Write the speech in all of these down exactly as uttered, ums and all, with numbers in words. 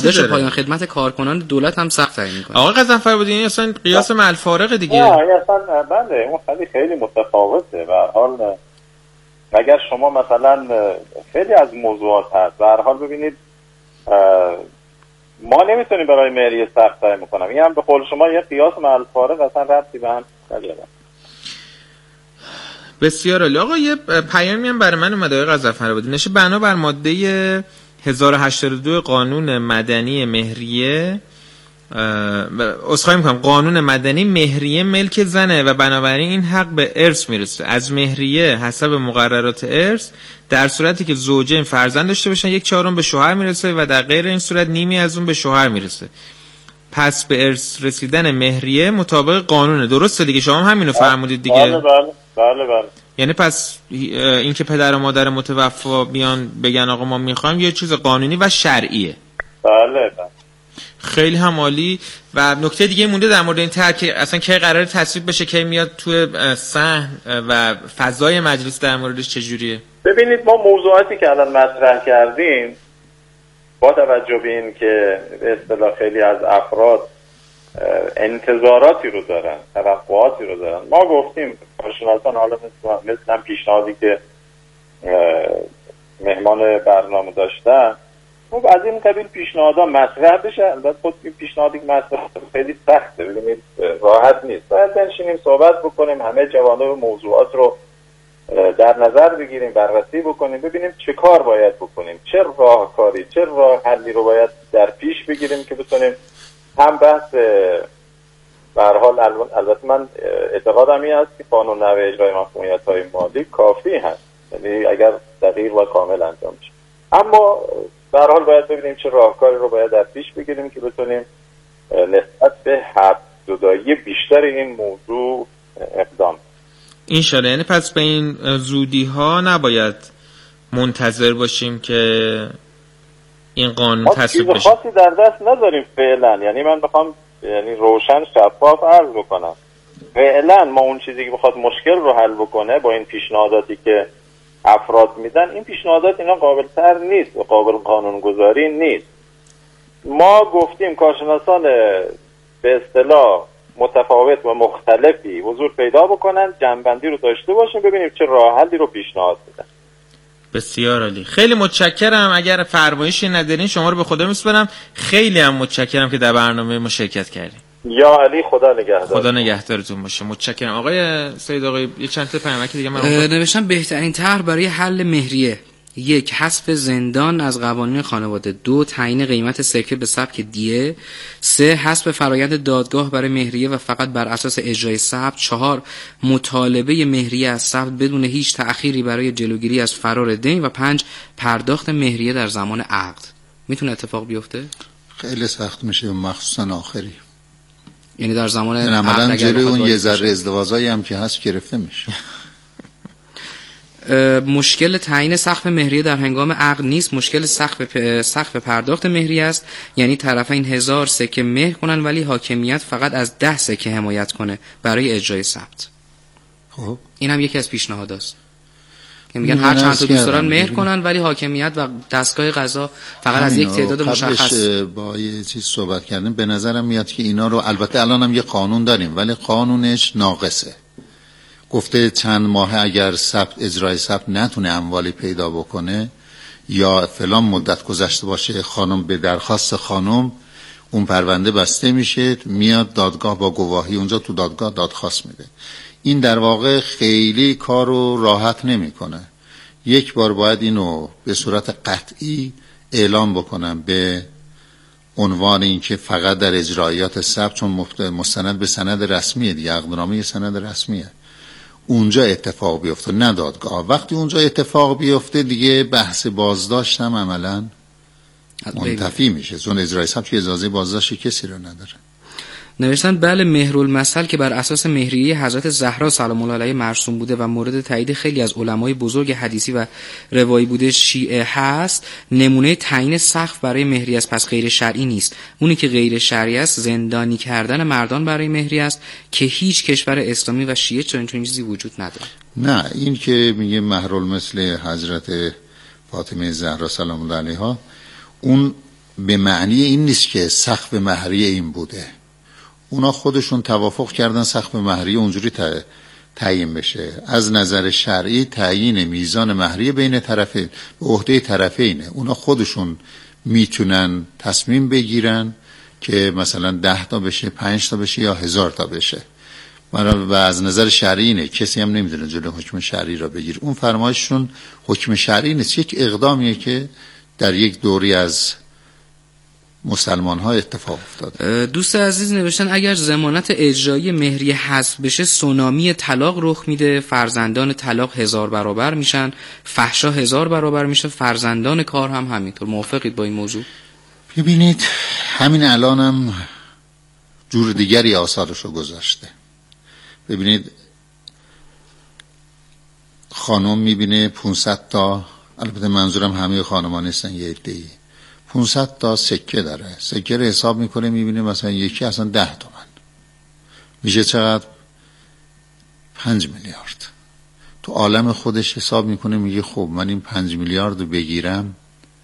پاداش پایان خدمت کارکنان دولت هم سخت تعیین میکنه. آقا غضنفر این اصلا قیاس مع الفارق دیگه. نه اصلا بله اون خیلی خیلی متفاوته. و حال اگر شما مثلا خیلی از موضوعات هست به هر حال ببینید ما نمیتونیم برای مهریه سخت تعیین میکنم. این هم به قول شما یه قیاس مع الفارق اصلا ربطی به هم نداره. بسیار عالی. آقا یه پیامی هم برای من اومده آقای غضنفرآبادی نشه بنا بر ماده هزار و هشتاد و دو قانون مدنی مهریه عذرخواهی میکنم قانون مدنی مهریه ملک زنه و بنابراین این حق به ارث میرسه از مهریه حسب مقررات ارث در صورتی که زوجین فرزند داشته باشن یک چهارم به شوهر میرسه و در غیر این صورت نیمی از اون به شوهر میرسه. پس به ارث رسیدن مهریه مطابق قانونه. درسته دیگه شما هم همینو فرمودید دیگه؟ بله بله بله بله. یعنی پس این که پدر و مادر متوفا بیان بگن آقا ما میخوایم یه چیز قانونی و شرعیه. بله بله. خیلی هم عالی. و نکته دیگه مونده در مورد این ترک اصلا کی قراره تصویب بشه کی میاد توی صحن و فضای مجلس در موردش چجوریه؟ ببینید ما موضوعاتی که الان مطرح کردیم با توجه به این که به اصطلاح خیلی از افراد انتظاراتی رو دارن توقعاتی رو دارن ما گفتیم کارشناسان حالا مثل مثلا پیشنهادی که مهمان برنامه داشتن خب از این قبیل پیشنهادها مطرح بشه. البته خود این پیشنهادی که مطرح خیلی سخته ببینید راحت نیست. باید بنشینیم صحبت بکنیم همه جوانب موضوعات رو در نظر بگیریم بررسی بکنیم ببینیم چه کار باید بکنیم چه راهکاری چه راه حلی رو باید در پیش بگیریم که بتونیم هم بحث به هر حال البته من اعتقادم این است که قانون نحوه اجرای مفهومیت‌های مالی کافی هست یعنی اگر دقیق و کامل انجام بشه اما به هر حال باید ببینیم چه راهکاری رو باید در پیش بگیریم که بتونیم نسبت به حد زدایی بیشتر این موضوع اقدام انشالله. یعنی پس به این زودی ها نباید منتظر باشیم که این قانون تصویب بشه. خاصی در دست نداریم فعلا. یعنی من بخوام یعنی روشن شفاف عرض بکنم فعلا ما اون چیزی که بخواد مشکل رو حل بکنه با این پیشنهاداتی که افراد میدن این پیشنهادات اینا قابل تر نیست و قابل قانون گذاری نیست. ما گفتیم کارشناسان به اصطلاح متفاوت و مختلفی حضور پیدا بکنن جنبندی رو داشته باشیم ببینیم چه راه حلی رو پیشنهاد میدن. بسیار عالی. خیلی متشکرم. اگر فرمایشی ندارین شما رو به خدا میسپارم. خیلی هم متشکرم که در برنامه ما شرکت کردین. یا علی خدا نگهدار. خدا نگهدارتون باشه. متشکرم. آقای سید آقای یه چند تا پیامک دیگه من نوشتم بهترین طرح برای حل مهریه: یک، حذف زندان از قوانین خانواده. دو، تعیین قیمت سکه به سبک دیه. سه، حذف فرایند دادگاه برای مهریه و فقط بر اساس اجرای ثبت. چهار، مطالبه مهریه از ثبت بدون هیچ تأخیری برای جلوگیری از فرار دین. و پنج، پرداخت مهریه در زمان عقد. میتونه اتفاق بیفته؟ خیلی سخت میشه مخصوصا آخری. یعنی در زمان عقد عملاً جلوی اون یه ذره ازدواجایی هم که هست گرفته میشه. مشکل تعیین سقف مهریه در هنگام عقد نیست، مشکل سقف سقف پرداخت مهریه است. یعنی طرفین هزار سکه مهر کنن ولی حاکمیت فقط از ده سکه حمایت کنه برای اجرای ثبت. خب این هم یکی از پیشنهاداست که میگن هر چند تا دوست دارن مهر کنن ولی حاکمیت و دستگاه قضا فقط از یک تعداد مشخص. با یه چیز صحبت کردیم به نظرم میاد که اینا رو البته الان هم یه قانون داریم ولی قانونش ناقصه. گفته چند ماه اگر ثبت اجرای ثبت نتونه اموالی پیدا بکنه یا فلان مدت گذشته باشه خانم به درخواست خانم اون پرونده بسته میشه میاد دادگاه با گواهی اونجا تو دادگاه دادخواست میده. این در واقع خیلی کارو راحت نمیکنه. یک بار باید اینو به صورت قطعی اعلام بکنم به عنوان اینکه فقط در اجرایات ثبت چون مستند به سند رسمیه دیگه عقدنامه سند رسمیه اونجا اتفاق بیفته نه دادگاه. وقتی اونجا اتفاق بیفته دیگه بحث بازداشت هم عملاً منتفی میشه چون اجرای ثبت که اجازه بازداشت کسی رو نداره. نوشتن بله مهرالمثل که بر اساس مهریه حضرت زهرا سلام الله علیها مرسوم بوده و مورد تایید خیلی از علمای بزرگ حدیثی و روایی بوده شیعه هست نمونه تعیین سقف برای مهریه است پس غیر شرعی نیست. اونی که غیر شرعی است زندانی کردن مردان برای مهریه است که هیچ کشور اسلامی و شیعه چنین چیزی وجود نداره. نه این که میگه مهرالمثل حضرت فاطمه زهرا سلام الله علیها اون به معنی این نیست که سقف مهریه این بوده. اونا خودشون توافق کردن سقف مهریه اونجوری تعیین بشه. از نظر شرعی تعیین میزان مهریه بین طرفین به عهده طرفینه. اونا خودشون میتونن تصمیم بگیرن که مثلا ده تا بشه، پنج تا بشه یا هزار تا بشه. و از نظر شرعی اینه، کسی هم نمیدونه جلوی حکم شرعی را بگیر. اون فرمایششون حکم شرعی نیست، یک اقدامیه که در یک دوری از مسلمان ها اتفاق افتاده. دوست عزیز نوشتن اگر ضمانت اجرایی مهریه حذف بشه سونامی طلاق رخ میده، فرزندان طلاق هزار برابر میشن، فحشا هزار برابر میشه، فرزندان کار هم همینطور. موافقید با این موضوع؟ ببینید همین الانم جور دیگری آثارشو گذاشته. ببینید خانم میبینه پانصد تا، البته منظورم همه خانم‌ها نیستن، یه عده‌ای پانصد تا سکه داره، سکه رو حساب میکنه میبینه مثلا یکی اصلا ده تومن میشه چقدر؟ پنج میلیارد. تو عالم خودش حساب میکنه میگه خب من این پنج میلیارد رو بگیرم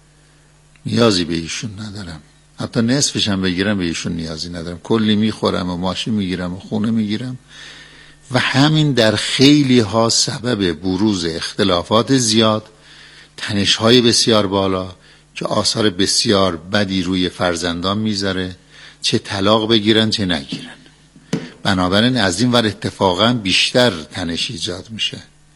نیازی به ایشون ندارم، حتی نصفش هم بگیرم به ایشون نیازی ندارم، کلی میخورم و ماشین میگیرم و خونه میگیرم. و همین در خیلی ها سبب بروز اختلافات زیاد، تنش‌های بسیار بالا که آثار بسیار بدی روی فرزندان میذاره، چه طلاق بگیرن چه نگیرن. بنابراین از این ور اتفاقا بیشتر تنش ایجاد میشه.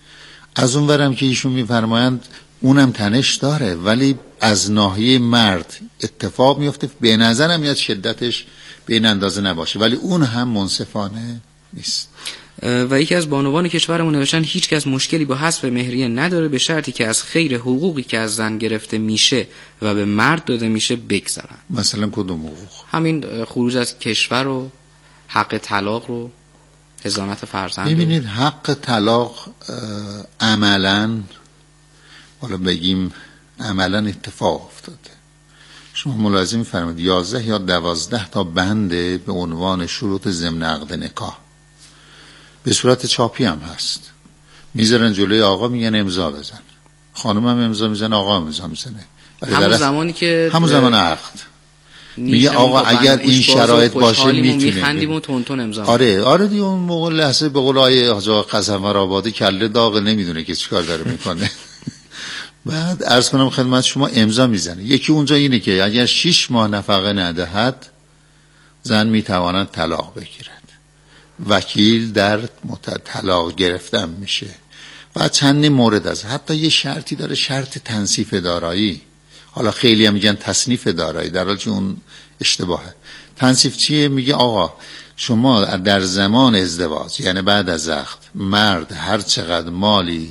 از اون ورم که ایشون میفرمایند اونم تنش داره ولی از ناحیه مرد اتفاق میفته، به نظرم میاد شدتش به این اندازه نباشه ولی اون هم منصفانه نیست. و یکی از بانوان کشورمون نوشتن هیچ کس مشکلی با حذف مهریه نداره به شرطی که از خیر حقوقی که از زن گرفته میشه و به مرد داده میشه بگذرن. مثلا کدوم حقوق؟ همین خروج از کشور و حق طلاق رو، حضانت فرزند. ببینید حق طلاق عملاً، حالا بگیم عملاً اتفاق افتاده. شما ملاحظه می‌فرمایید یازده یا دوازده تا بنده به عنوان شروط ضمن عقد نکاح به صورت چاپی هم هست، میذارن جلوی آقا میگن امضا بزن، خانم هم امضا میزنه، آقا هم امضا میزنه. همون زمانی که همون زمان عقد میگه آقا اگر این شرایط باشه میتونه میخندیم و تون تون امضا. آره آره دیگه اون موقع لحظه به قول آیه آقا قزنفر آبادی کله داغ نمیدونه که چیکار داره میکنه. بعد عرض کنم خدمت شما امضا میزنه. یکی اونجا اینه که اگر شش ماه نفقه ندهد زن میتواند طلاق بگیرد، وکیل در طلاق گرفتن میشه. بعد چند مورد از حتی یه شرطی داره، شرط تنصیف دارایی. حالا خیلی هم میگن تصنیف دارایی، در حالی که اون اشتباهه. تنصیف چیه؟ میگه آقا شما در زمان ازدواج یعنی بعد از عقد مرد هر چقدر مالی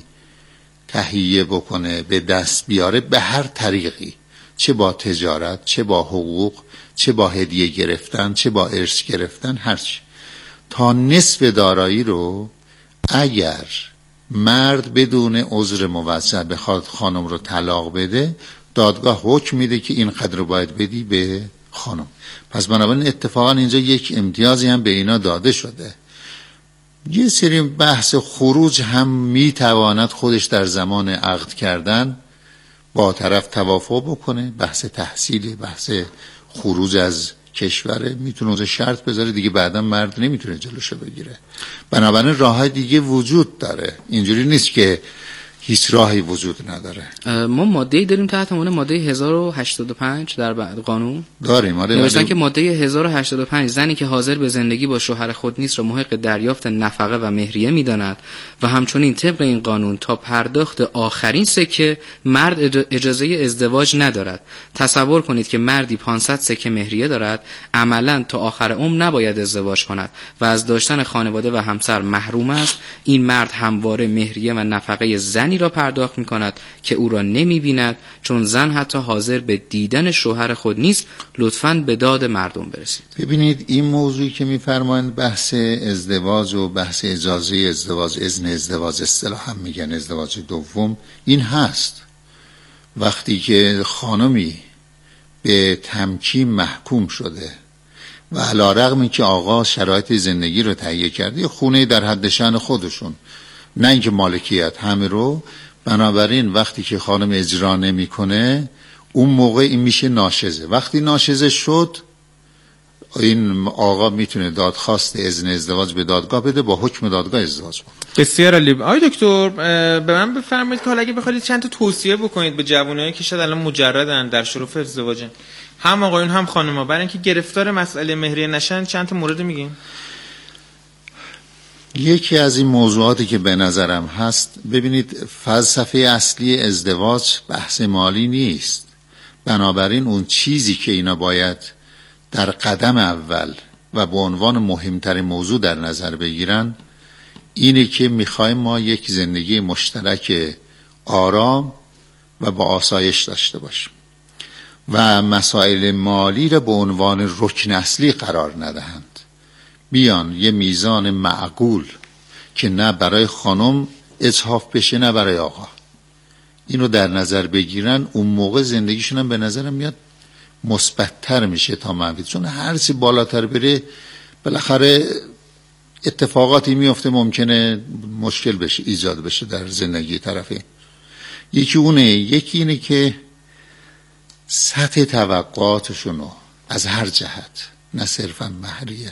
تهیه بکنه به دست بیاره به هر طریقی، چه با تجارت، چه با حقوق، چه با هدیه گرفتن، چه با ارث گرفتن، هرچی، تا نصف دارایی رو اگر مرد بدون عذر موثق بخواد خانم رو طلاق بده، دادگاه حکم میده که این قدر رو باید بدی به خانم. پس بنابراین اتفاقا اینجا یک امتیازی هم به اینا داده شده. یه سری بحث خروج هم میتواند خودش در زمان عقد کردن با طرف توافق بکنه، بحث تحصیل، بحث خروج از کشوره، میتونه اونجا شرط بذاره دیگه، بعدا مرد نمیتونه جلوشو بگیره. بنابراین راه دیگه وجود داره، اینجوری نیست که هیچ راهی وجود نداره. ما ماده‌ای داریم تحت عنوان ماده هزار و هشتاد و پنج در قانون داریم. آره نوشتن که ماده هزار و هشتاد و پنج زنی که حاضر به زندگی با شوهر خود نیست را محق دریافت نفقه و مهریه می‌داند و همچنین طبق این قانون تا پرداخت آخرین سکه مرد اجازه ازدواج ندارد. تصور کنید که مردی پانصد سکه مهریه دارد، عملاً تا آخر عمر نباید ازدواج کند و از داشتن خانواده و همسر محروم است. این مرد همواره مهریه و نفقه زنی را پرداخت می‌کند که او را نمی‌بیند، چون زن حتی حاضر به دیدن شوهر خود نیست. لطفاً به داد مردم برسید. ببینید این موضوعی که می‌فرمایند بحث ازدواج و بحث اجازه ازدواج، اذن ازدواج اصطلاحاً میگن ازدواج دوم، این هست. وقتی که خانمی به تمکین محکوم شده و علی‌رغم که آقا شرایط زندگی رو تهیه کرده، خونه در حد شأن خودشون، نه اینکه مالکیت همه رو، بنابراین وقتی که خانم اجرا نمی‌کنه اون موقع این میشه ناشزه. وقتی ناشزه شد این آقا میتونه دادخواست اذن ازدواج به دادگاه بده، با حکم دادگاه ازدواج بکنه. بسیار عالی. آقای دکتر به من بفرمایید که حالا اگه بخواید چند تا توصیه بکنید به جوانایی که شاید الان مجردن، در شرف ازدواجن، هم آقایون هم خانم‌ها، برای اینکه گرفتار مسئله مهریه نشن، چند تا مورد میگیم؟ یکی از این موضوعاتی که به نظرم هست، ببینید فلسفه اصلی ازدواج بحث مالی نیست. بنابراین اون چیزی که اینا باید در قدم اول و به عنوان مهمترین موضوع در نظر بگیرن اینه که میخوایم ما یک زندگی مشترک آرام و با آسایش داشته باشیم و مسائل مالی را به عنوان رکن اصلی قرار ندهند. بیان یه میزان معقول که نه برای خانم اجحاف بشه نه برای آقا، اینو در نظر بگیرن. اون موقع زندگیشون هم به نظرم میاد مثبت‌تر میشه تا منفی، چون هر چی بالاتر بره بالاخره اتفاقاتی میفته ممکنه مشکل بشه، ایجاد بشه در زندگی طرفین. یکی اونه. یکی اینه که سطح توقعاتشونو از هر جهت، نه صرفا مهریه،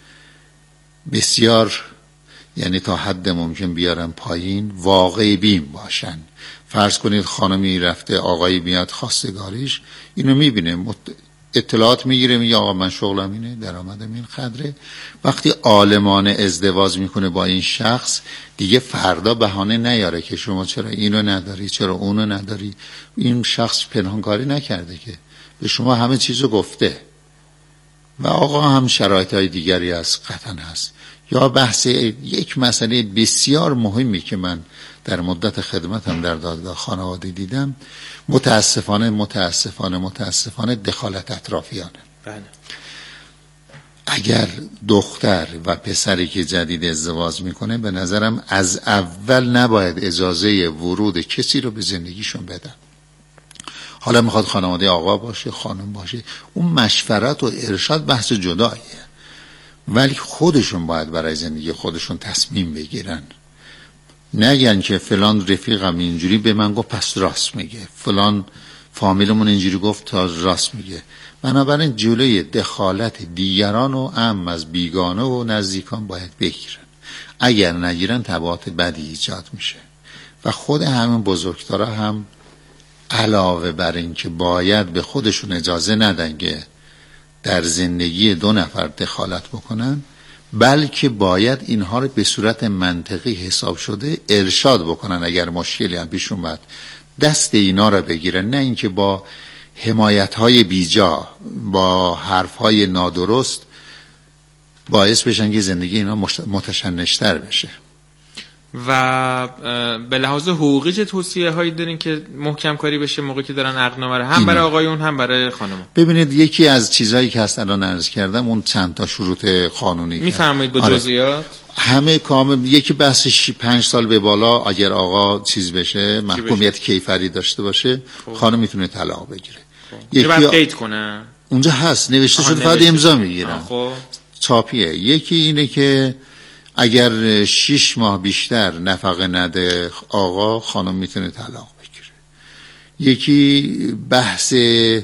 بسیار یعنی تا حد ممکن بیارن پایین، واقعی بین باشن. فرض کنید خانمی رفته، آقایی میاد خواستگاریش، اینو میبینه، اطلاعات میگیره، میگه آقا من شغلم اینه، درآمدم این قدره. وقتی عالمانه ازدواج میکنه با این شخص، دیگه فردا بهانه نیاره که شما چرا اینو نداری، چرا اونو نداری. این شخص پنهانکاری نکرده که، به شما همه چیزو گفته. و آقا هم شرایطهای دیگری از قطعا هست. یا بحث یک مسئله بسیار مهمی که من در مدت خدمتم در دادگاه خانواده دیدم، متاسفانه متاسفانه متاسفانه دخالت اطرافیانه. بله. اگر دختر و پسری که جدید ازدواج میکنه، به نظرم از اول نباید اجازه ورود کسی رو به زندگیشون بدن. حالا میخواد خانواده آقا باشه، خانم باشه، اون مشورت و ارشاد بحث جداییه، ولی خودشون باید برای زندگی خودشون تصمیم بگیرن. نگن که فلان رفیقم اینجوری به من گفت پس راست میگه، فلان فامیلمون اینجوری گفت تا راست میگه. بنابراین جلوی دخالت دیگران و ام از بیگانه و نزدیکان باید بگیرن. اگر نگیرن تبعات بدی ایجاد میشه. و خود همین بزرگترا هم علاوه بر این که باید به خودشون اجازه ندن که در زندگی دو نفر دخالت بکنن، بلکه باید اینها رو به صورت منطقی حساب شده ارشاد بکنن. اگر مشکلی هم پیش اومد دست اینا رو بگیرن، نه اینکه با حمایت‌های بیجا، با حرف‌های نادرست باعث بشن که زندگی اینا متشنج‌تر بشه. و به لحاظ حقوقی چه توصیه هایی دارین که محکم کاری بشه موقعی که دارن عقدنامه رو هم برای آقایون هم برای خانم؟ ببینید یکی از چیزهایی که هست الان عرض کردم، اون چند تا شروط قانونی میفرمایید با آره. جزئیات همه کامل. یکی بحث پنج سال به بالا اگر آقا چیز بشه، محکومیت کیفری داشته باشه، خوب. خانم میتونه طلاق بگیره. یکی باید قید کنه، اونجا هست نوشته شده، فقط امضا میگیرن، خب چاپیه. یکی اینه که اگر شش ماه بیشتر نفقه نده آقا، خانم میتونه طلاق بگیره. یکی بحث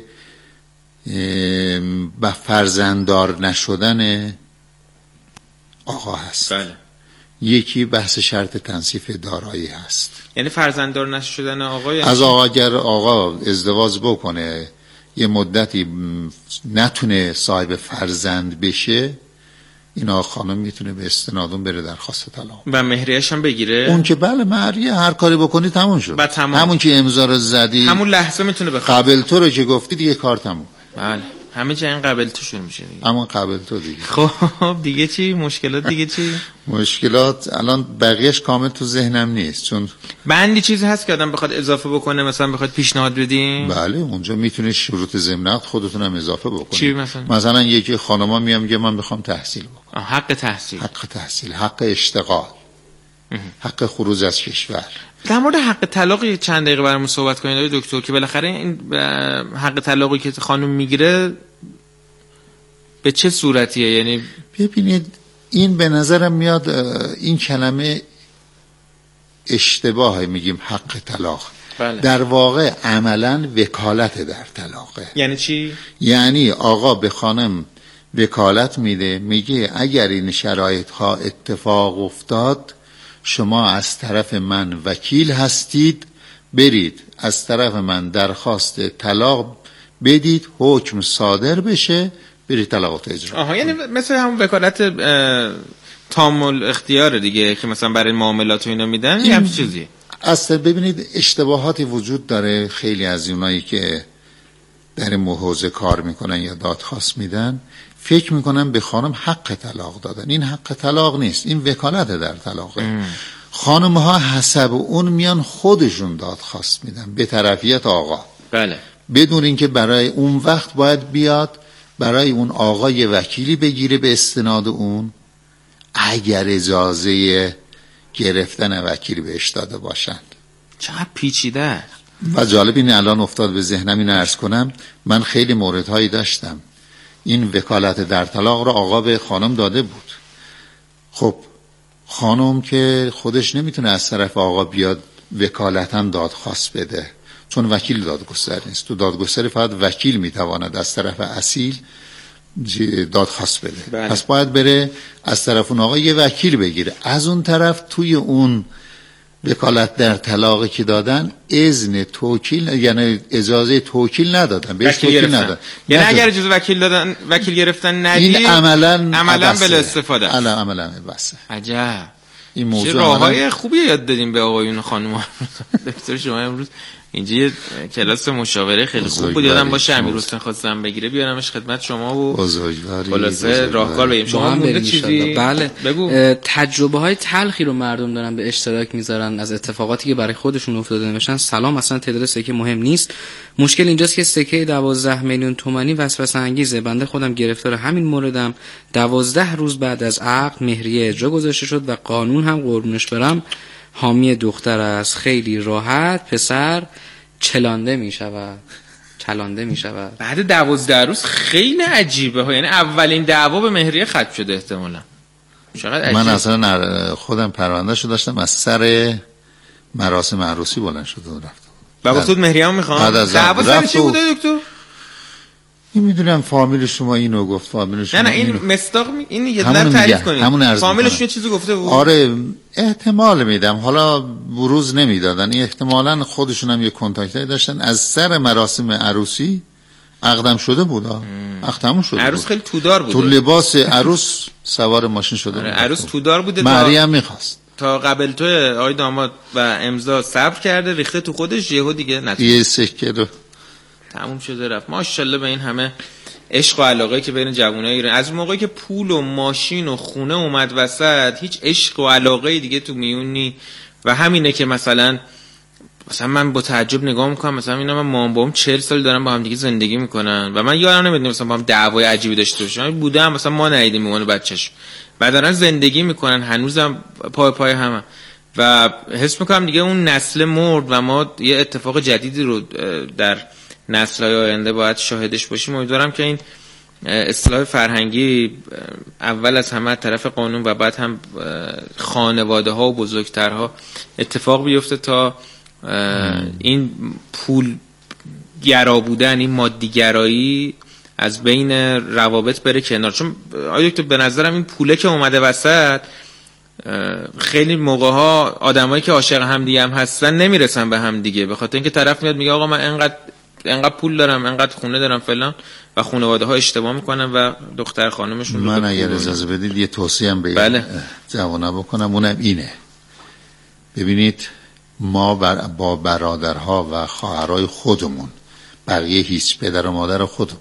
به فرزنددار نشدن آقا هست. بله. یکی بحث شرط تنصیف دارایی هست. یعنی فرزنددار نشدن آقا یعنی از آقا اگر آقا ازدواج بکنه یه مدتی نتونه صاحب فرزند بشه، اینا خانم میتونه به استنادون بره درخواست طلاق و مهریه‌اش هم بگیره. اون که بله مهریه هر کاری بکنی تموم شد، همون که امضا رو زدی همون لحظه میتونه بخواد. قبل تو رو که گفتی دیگه کار تموم. بله همه جا این قبل تو شروع میشه دیگه. همون قبل تو دیگه. خب دیگه چی مشکلات؟ دیگه چی مشکلات الان بقیهش کامل تو ذهنم نیست، چون بندی چیزی هست که آدم بخواد اضافه بکنه، مثلا بخواد پیشنهاد بدین. بله اونجا میتونه شروط ضمن خودتون هم اضافه بکنید. چی مثلا؟ مثلا یکی خانما میام میگه من میخوام تحصیل بکنم. حق تحصیل، حق تحصیل، حق اشتغال، حق خروج از کشور. در مورد حق طلاق چند دقیقه برامون صحبت کنید دکتر، که بالاخره این حق طلاقی که خانم میگیره به چه صورتیه؟ یعنی ببینید این به نظرم میاد این کلمه اشتباهه، میگیم حق طلاق. بله. در واقع عملا وکالت در طلاقه. یعنی چی؟ یعنی آقا به خانم وکالت میده، میگه اگر این شرایط ها اتفاق افتاد شما از طرف من وکیل هستید، برید از طرف من درخواست طلاق بدید، حکم صادر بشه، برید طلاقات اجرا. آها، یعنی مثل همون وکالت تامل اختیار دیگه که مثلا برای معاملات و اینا میدن، یه همچین چیزی. اصلا ببینید اشتباهاتی وجود داره. خیلی از اونایی که در این حوزه کار میکنن یا دادخواست میدن فکر میکنن به خانم حق طلاق دادن. این حق طلاق نیست، این وکالت در طلاقه. خانم ها حسب اون میان خودشون دادخواست میدن به طرفیت آقا. بله. بدون اینکه برای اون وقت باید بیاد برای اون آقا یه وکیلی بگیره به استناد اون، اگر اجازه گرفتن وکیل بهش داده باشند. چقدر پیچیده است. و جالب اینه الان افتاد به ذهنم اینو عرض کنم، من خیلی موردهایی داشتم این وکالت در طلاق رو آقا به خانم داده بود. خب خانم که خودش نمیتونه از طرف آقا بیاد وکالتاً دادخواست بده، چون وکیل دادگستر نیست. تو دادگستری فقط وکیل میتواند از طرف اصیل دادخواست بده. بله. پس باید بره از طرف اون آقا یه وکیل بگیره. از اون طرف توی اون وکالت در طلاقی که دادن اذن توکیل، یعنی اجازه توکیل ندادن، بهش توکیل ندادن. یعنی اگر اجازه وکیل دادن، وکیل گرفتن ندید، این عملاً عملاً بلا استفاده است. عملاً عملاً بسه. عجب. این موضوع راههای خوبی یاد دادیم به آقایون و خانم‌ها. دکتر شما امروز اینجا یه کلاس مشاوره خیلی خوب بود، یادم باشه امیر حسین خواستم بگیره بیارمش خدمت شما و خلاصه راهکار بگیم. شما مونده چیزی؟ بله. بگو. تجربه های تلخی رو مردم دارن به اشتراک میذارن از اتفاقاتی که برای خودشون افتاده. نوشتن سلام، اصلا تعداد سکه مهم نیست، مشکل اینجاست که سکه دوازده میلیون تومانی وسوسه انگیزه. بنده خودم گرفتار همین موردم. دوازده روز بعد از عقد مهریه اجرا گذاشته شد و قانون هم قربونش برم حامی دختر است. خیلی راحت پسر چلانده می شود چلانده می شود بعد دوازده روز. خیلی عجیبه ها، یعنی اولین دعوا به مهریه ختم شده احتمالا. چقدر عجیب. من اصلا خودم پرونده شو داشتم از سر مراسم عروسی بلند شد و رفت و گفتود مهریه هم میخوام. دعوا سر چی بوده دکتر؟ این میدونم فامیل شما اینو گفت، فامیل شما نه نه این اینو. مستاق این یه در تعریف کنید. فامیلش یه چیزی گفته بود. آره احتمال میدم، حالا بروز نمیدادن، این احتمالاً خودشون هم یه کنتاکتی داشتن. از سر مراسم عروسی عقدم شده بود. عقدمون شده عروس بود. خیلی تودار بود. تو لباس عروس سوار ماشین شده بود. عروس تودار بوده. مهریه هم میخواست. تا قبل تو آقای داماد و امضا صبر کرده، ریخته تو خودش، یهو دیگه نتونه. یه سکه رو تموم شده رفت. ماشاءالله به این همه عشق و علاقه که بین جوانای ایران، از موقعی که پول و ماشین و خونه اومد وسط، هیچ عشق و علاقه دیگه تو میونی. و همینه که مثلا مثلا من با تعجب نگاه میکنم، مثلا اینا من مام بابام چهل سال دارن با هم دیگه زندگی میکنن و من یادم نمیاد مثلا با هم دعوای عجیبی داشته باشن. بودم مثلا ما ندیدیم میمونه بچه‌ش، بعد دارن زندگی میکنن، هنوزم پای پای هم و حس میکنم دیگه اون نسل مرد و ما یه اتفاق جدیدی رو در نسل‌های آینده باید شاهدش باشیم. امیدوارم که این اصلاح فرهنگی اول از همه طرف قانون و بعد هم خانواده‌ها و بزرگترها اتفاق بیفته تا این پول گرا بودن، این مادی گرایی از بین روابط بره کنار. چون آیا دکتر به نظرم این پوله که اومده وسط، خیلی موقع‌ها آدمایی که عاشق هم دیگه هم هستن نمیرسن به هم دیگه، به خاطر اینکه طرف میاد میگه آقا من انقدر انقدر پول دارم، انقدر خونه دارم فلان، و خانواده ها اشتباه میکنن و دختر خانمشون. من اگر اجازه بدید یه توصیه هم به بله. جوانا بکنم، اونم اینه. ببینید ما بر با برادرها و خواهرای خودمون، بقیه هیچ، پدر و مادر خودمون،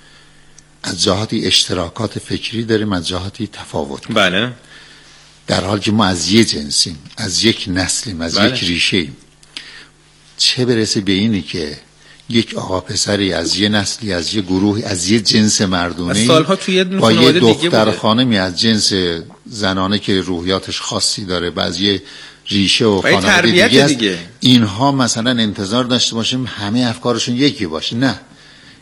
از جهاتی اشتراکات فکری داریم، از جهاتی تفاوت. بله. در حالی که ما از یه جنسیم، از یک نسلیم، از بله. یک ریشه‌ایم. چه برسه به اینی که یک آقا پسری از یه نسلی، از یه گروهی، از یه جنس مردونه با یه دختر خانمی از جنس زنانه که روحیاتش خاصی داره، بعضی ریشه و خانواده دیگه است، اینها مثلا انتظار داشته باشیم همه افکارشون یکی باشه. نه،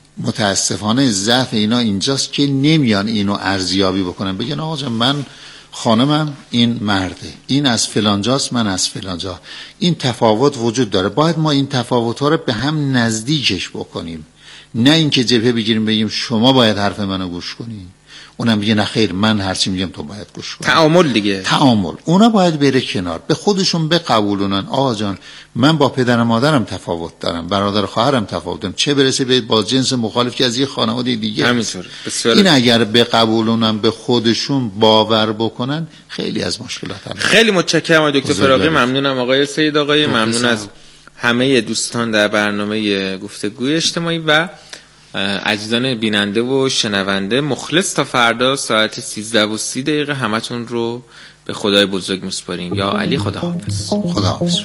متاسفانه ضعف اینا اینجاست که نمیان اینو ارزیابی بکنن، بگن آقا جان من خانمم این مرده، این از فلانجاست، من از فلانجا. این تفاوت وجود داره، باید ما این تفاوت ها رو به هم نزدیکش بکنیم، نه اینکه جبهه بگیریم بگیم شما باید حرف منو گوش کنی، اونم میگه نه خیر من هرچی میگم تو باید گوش کنی. تعامل دیگه، تعامل. اونا باید بره کنار، به خودشون بقبولونن آقا جان من با پدر مادرم تفاوت دارم، برادر خواهرم تفاوت دارم، چه برسه به با جنس مخالف که از یه خانواده دیگه. همینطور. این اگر بقبولونن، به خودشون باور بکنن، خیلی از مشکلات حل. خیلی متشکرم آقای دکتر فراقی، ممنونم آقای سید آقای، ممنون از همه دوستان در برنامه گفتگوی اجتماعی و عزیزان بیننده و شنونده. مخلص تا فردا ساعت سیزده و سی دقیقه همتون رو به خدای بزرگ میسپاریم. یا علی خداحافظ. خداحافظ.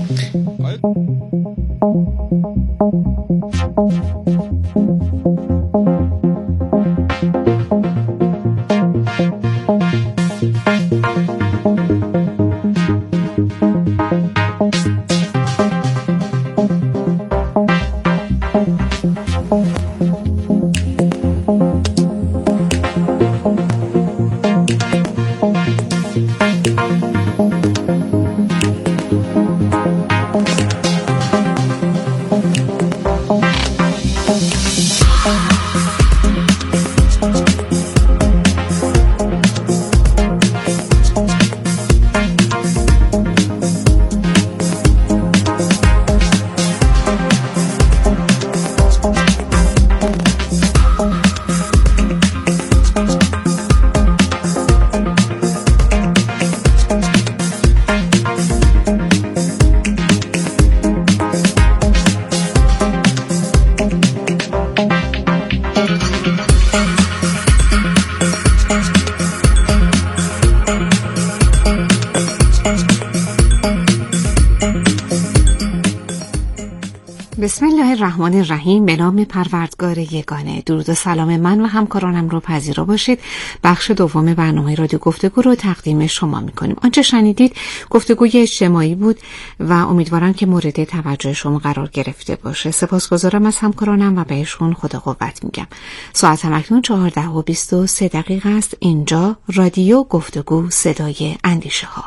بسم الله الرحمن الرحیم. به نام پروردگار یگانه. درود و سلام من و همکارانم رو پذیرا باشید. بخش دوم برنامه رادیو گفتگو رو تقدیم شما میکنیم. آنچه شنیدید گفتگوی اجتماعی بود و امیدوارم که مورد توجه شما قرار گرفته باشه. سپاسگزارم از همکارانم و بهشون خدا قوت میگم. ساعت هم اکنون چهارده و بیست و سه دقیقه است. اینجا رادیو گفتگو، صدای اندیشه ها.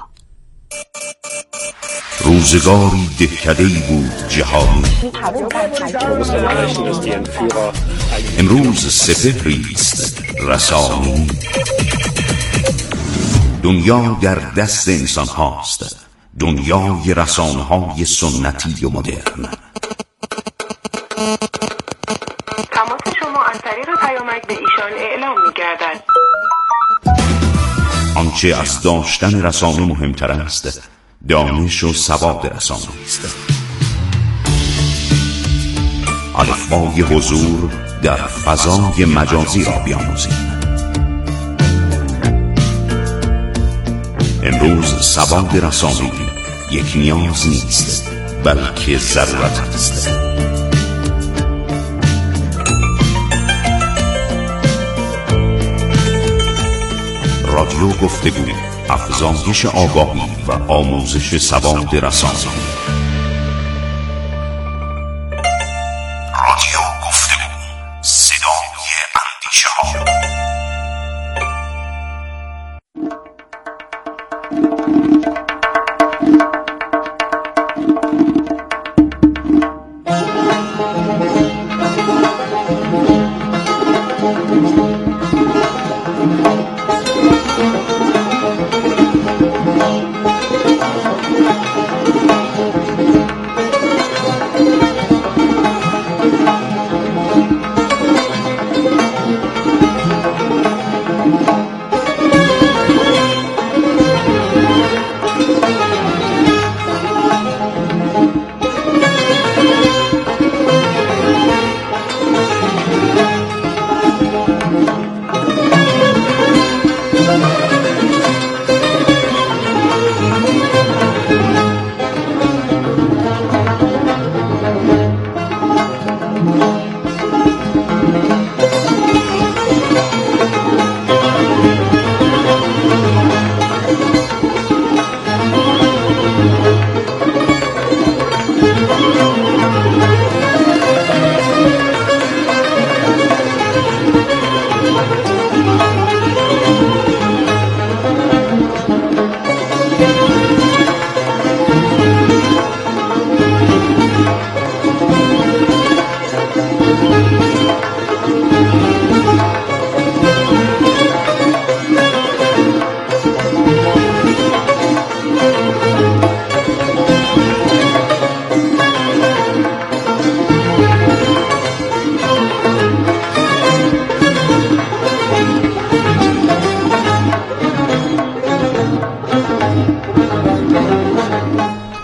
روزگاری دهکده‌ای بود جهانی، امروز سپهریست رسانی. دنیا در دست انسان هاست، دنیای رسانه های سنتی و مدرن. تماس شما از طریق پیامک به ایشان اعلام می گردد. آنچه از داشتن رسانه مهمتر است، دانش و سواد رسانه است. الفبای حضور در فضای مجازی را بیاموزید. امروز سواد رسانه یک نیاز نیست، بلکه ضرورت است. رادیو گفتگو، افزایش آگاهی و آموزش سواد رسانه. رادیو گفتگو، صدای اندیشه ها.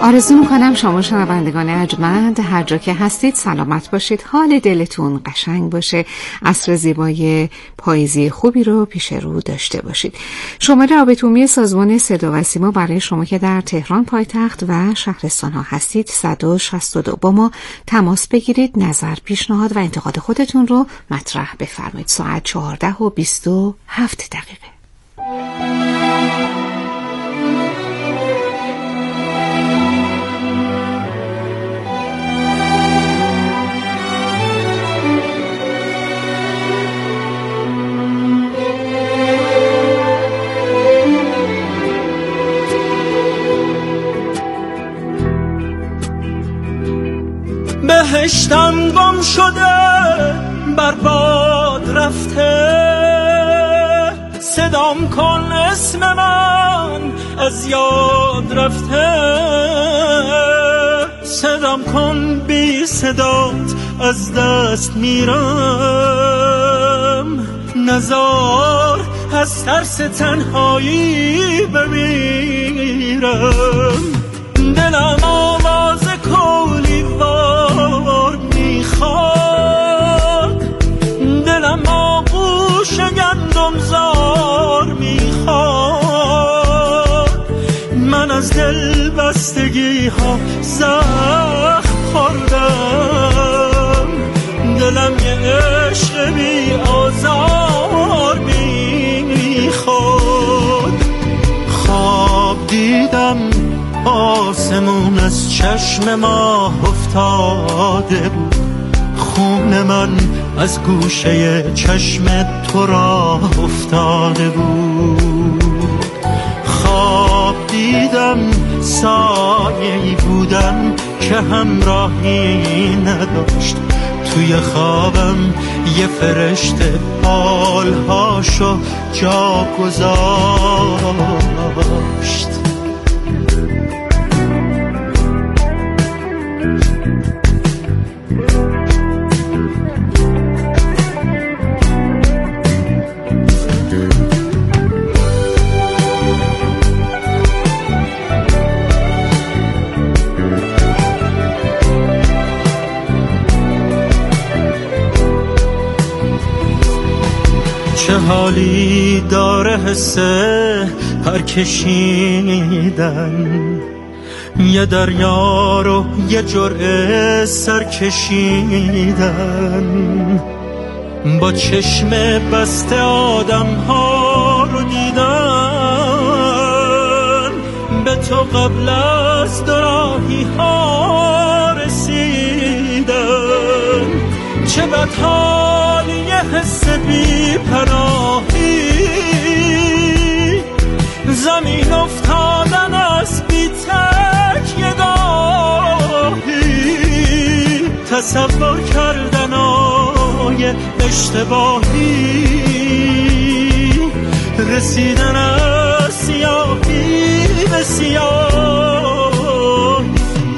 آرزو میکنم شما شنوندگان ارجمند هر جا که هستید سلامت باشید، حال دلتون قشنگ باشه، عصر زیبای پاییزی خوبی رو پیش رو داشته باشید. شماره رابط عمومی سازمان صدا و سیما برای شما که در تهران پایتخت و شهرستان ها هستید صد و شصت و دو. با ما تماس بگیرید، نظر، پیشنهاد و انتقاد خودتون رو مطرح بفرمایید. ساعت چهارده و بیست و هفت دقیقه. بهشتم گم شده برباد رفته، صدام کن اسم من از یاد رفته، صدام کن بی صدات از دست میرم، نزار از ترس تنهایی بمیرم، دلم آواز کولی وار میخواد، دلم آغوش گندم زار میخواد، من از دل بستگی ها زخم خوردم، دلم یه عشق بی آزار میخواد، خواب دیدم آسمون از چشم ما افتاده بود، خون من از گوشه چشم تو را افتاده بود، خواب دیدم سایه‌ای بودم که همراهی نداشت، توی خوابم یه فرشته بالهاشو جا گذاشت. چه حالی داره حسه پر کشیدن، یه دریا رو یه جرعه سر کشیدن، با چشم بسته آدم ها رو دیدن، به تو قبل از دوراهی ها رسیدن، چه بدحالی یه حس بی پناهی، زمین افتادن از بی تکیه گاهی، تصور کردن آی اشتباهی، رسیدن از سیاهی به سیاهی،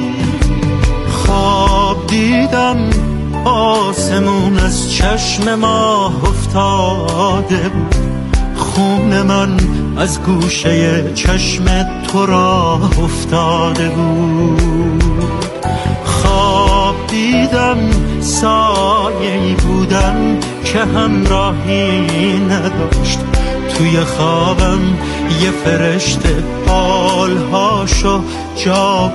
خواب دیدم آسمون از چشم ما افتاده بود، خون من از گوشه چشم تو را افتاده بود، خواب دیدم سایه‌ای بودم که همراهی نداشت، توی خوابم یه فرشته بالهاشو جا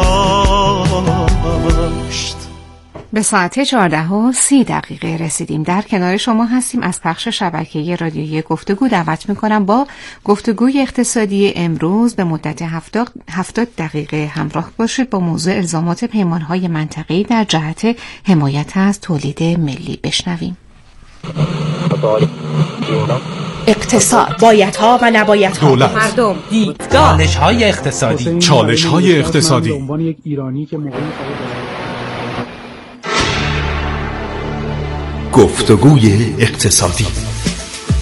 گذاشت. به ساعت چهارده و سی دقیقه رسیدیم. در کنار شما هستیم. از پخش شبکه رادیویی گفتگو دعوت میکنم با گفتگوی اقتصادی امروز به مدت هفتاد دقیقه همراه باشید با موضوع الزامات پیمانهای منطقه‌ای در جهت حمایت از تولید ملی. بشنویم. اقتصاد، بایدها و نبایدها، دولت، مردم، دیدگاه، چالش‌های اقتصادی، چالش‌های اقتصادی. به عنوان یک ایرانی که موقعی گفتگوی اقتصادی.